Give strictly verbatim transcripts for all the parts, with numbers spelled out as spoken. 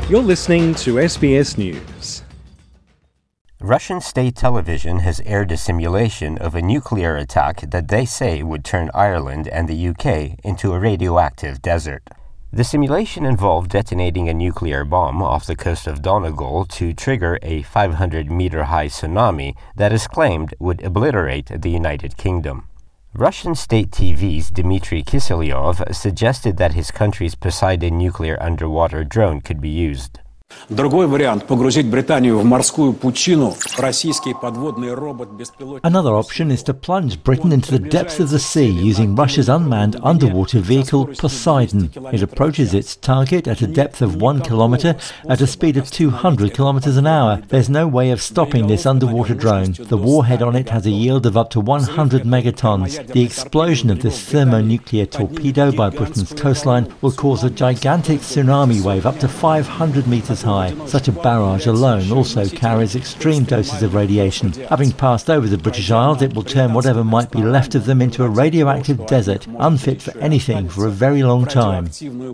You're listening to S B S News. Russian state television has aired a simulation of a nuclear attack that they say would turn Ireland and the U K into a radioactive desert. The simulation involved detonating a nuclear bomb off the coast of Donegal to trigger a five hundred meter high tsunami that is claimed would obliterate the United Kingdom. Russian state T V's Dmitry Kiselyov suggested that his country's Poseidon nuclear underwater drone could be used. Другой вариант – погрузить Британию в морскую пучину. Российский подводный робот-беспилотник. Another option is to plunge Britain into the depths of the sea using Russia's unmanned underwater vehicle Poseidon. It approaches its target at a depth of one kilometre at a speed of two hundred kilometres an hour. There's no way of stopping this underwater drone. The warhead on it has a yield of up to one hundred megatons. The explosion of this thermonuclear torpedo by Britain's coastline will cause a gigantic tsunami wave up to five hundred metres high. Such a barrage alone also carries extreme doses of radiation. Having passed over the British Isles, it will turn whatever might be left of them into a radioactive desert, unfit for anything for a very long time.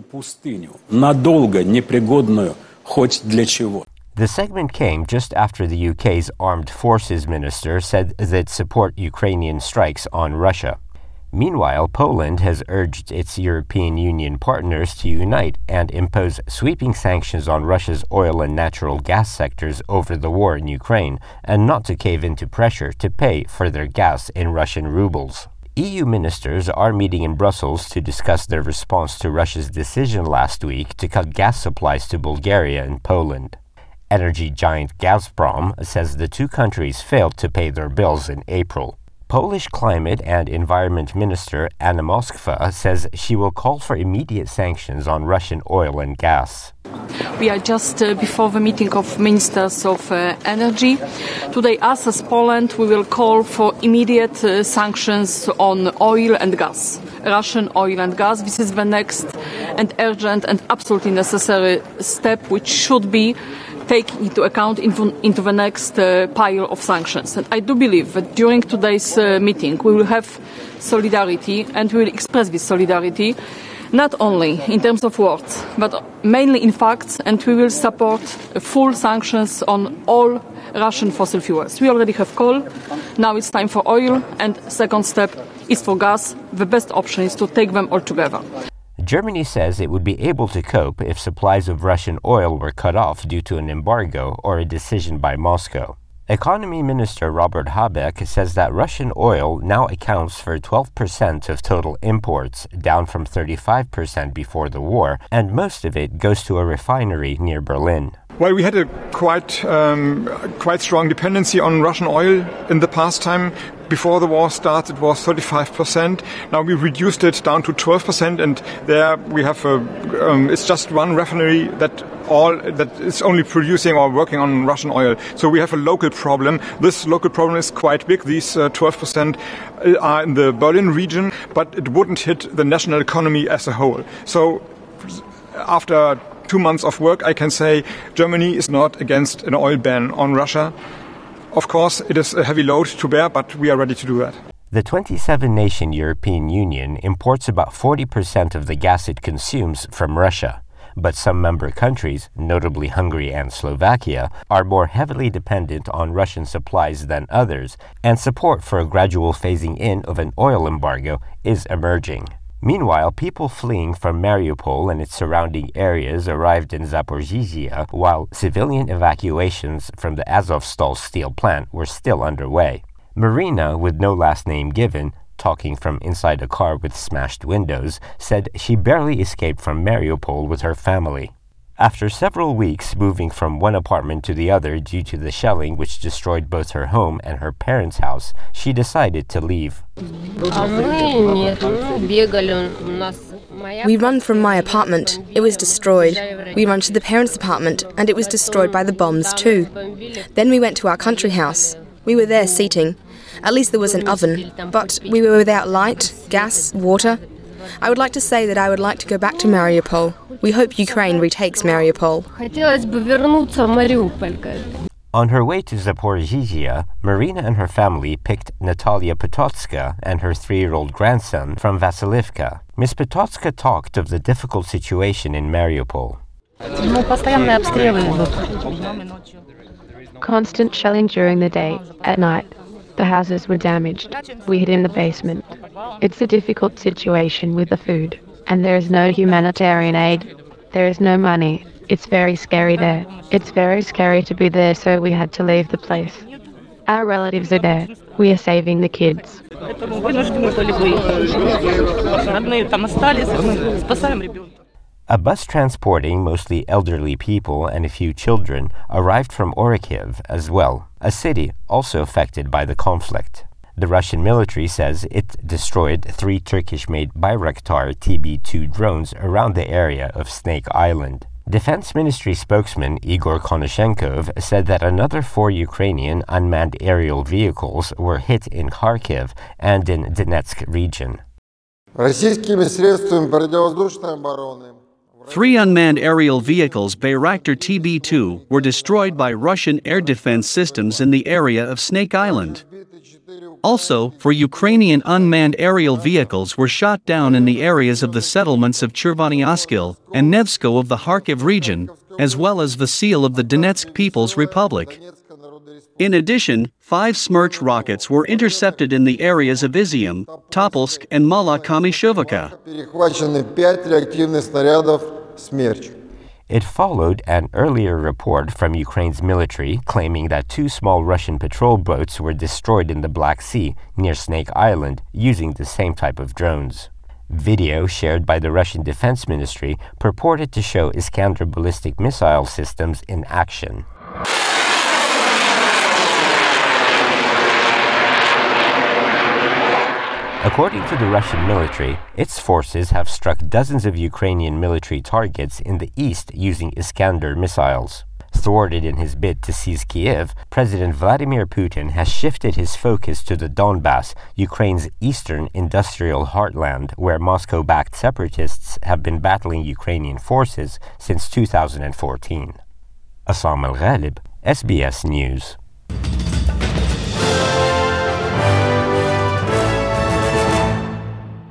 The segment came just after the U K's Armed Forces Minister said they'd support Ukrainian strikes on Russia. Meanwhile, Poland has urged its European Union partners to unite and impose sweeping sanctions on Russia's oil and natural gas sectors over the war in Ukraine, and not to cave into pressure to pay for their gas in Russian rubles. E U ministers are meeting in Brussels to discuss their response to Russia's decision last week to cut gas supplies to Bulgaria and Poland. Energy giant Gazprom says the two countries failed to pay their bills in April. Polish Climate and Environment Minister Anna Moskva says she will call for immediate sanctions on Russian oil and gas. We are just uh, before the meeting of Ministers of uh, Energy. Today, us as Poland, we will call for immediate uh, sanctions on oil and gas, Russian oil and gas. This is the next and urgent and absolutely necessary step which should be taken into account into, into the next uh, pile of sanctions. And I do believe that during today's uh, meeting we will have solidarity, and we will express this solidarity not only in terms of words but mainly in facts, and we will support uh, full sanctions on all Russian fossil fuels. We already have coal, now it's time for oil, and second step is for gas. The best option is to take them all together. Germany says it would be able to cope if supplies of Russian oil were cut off due to an embargo or a decision by Moscow. Economy Minister Robert Habeck says that Russian oil now accounts for twelve percent of total imports, down from thirty-five percent before the war, and most of it goes to a refinery near Berlin. Well, we had a quite um, quite strong dependency on Russian oil in the past time. Before the war started, it was thirty-five percent. Now we reduced it down to twelve percent, and there we have a, um, it's just one refinery that all that is only producing or working on Russian oil. So we have a local problem. This local problem is quite big. These uh, twelve percent are in the Berlin region, but it wouldn't hit the national economy as a whole. So after two months of work, I can say Germany is not against an oil ban on Russia. Of course, it is a heavy load to bear, but we are ready to do that. The twenty-seven nation European Union imports about forty percent of the gas it consumes from Russia. But some member countries, notably Hungary and Slovakia, are more heavily dependent on Russian supplies than others, and support for a gradual phasing in of an oil embargo is emerging. Meanwhile, people fleeing from Mariupol and its surrounding areas arrived in Zaporizhzhia, while civilian evacuations from the Azovstal steel plant were still underway. Marina, with no last name given, talking from inside a car with smashed windows, said she barely escaped from Mariupol with her family. After several weeks moving from one apartment to the other due to the shelling which destroyed both her home and her parents' house, she decided to leave. We run from my apartment. It was destroyed. We run to the parents' apartment, and it was destroyed by the bombs too. Then we went to our country house. We were there seating. At least there was an oven, but we were without light, gas, water. I would like to say that I would like to go back to Mariupol. We hope Ukraine retakes Mariupol. On her way to Zaporizhzhia, Marina and her family picked Natalia Potocka and her three-year-old grandson from Vasilivka. Miss Potocka talked of the difficult situation in Mariupol. Constant shelling during the day. At night, the houses were damaged. We hid in the basement. It's a difficult situation with the food, and there is no humanitarian aid. There is no money. It's very scary there. It's very scary to be there, so we had to leave the place. Our relatives are there. We are saving the kids. A bus transporting mostly elderly people and a few children arrived from Orikhiv as well, a city also affected by the conflict. The Russian military says it destroyed three Turkish-made Bayraktar T B two drones around the area of Snake Island. Defense Ministry spokesman Igor Konashenkov said that another four Ukrainian unmanned aerial vehicles were hit in Kharkiv and in Donetsk region. Three unmanned aerial vehicles Bayraktar T B two were destroyed by Russian air defense systems in the area of Snake Island. Also, four Ukrainian unmanned aerial vehicles were shot down in the areas of the settlements of Chervony Oskil and Nevsko of the Kharkiv region, as well as Vasil of the Donetsk People's Republic. In addition, five Smerch rockets were intercepted in the areas of Izium, Topolsk, and Mala Kamyshovka. It followed an earlier report from Ukraine's military claiming that two small Russian patrol boats were destroyed in the Black Sea near Snake Island using the same type of drones. Video shared by the Russian Defense Ministry purported to show Iskander ballistic missile systems in action. According to the Russian military, its forces have struck dozens of Ukrainian military targets in the east using Iskander missiles. Thwarted in his bid to seize Kiev, President Vladimir Putin has shifted his focus to the Donbas, Ukraine's eastern industrial heartland, where Moscow-backed separatists have been battling Ukrainian forces since two thousand fourteen. Assam Al-Ghalib, S B S News.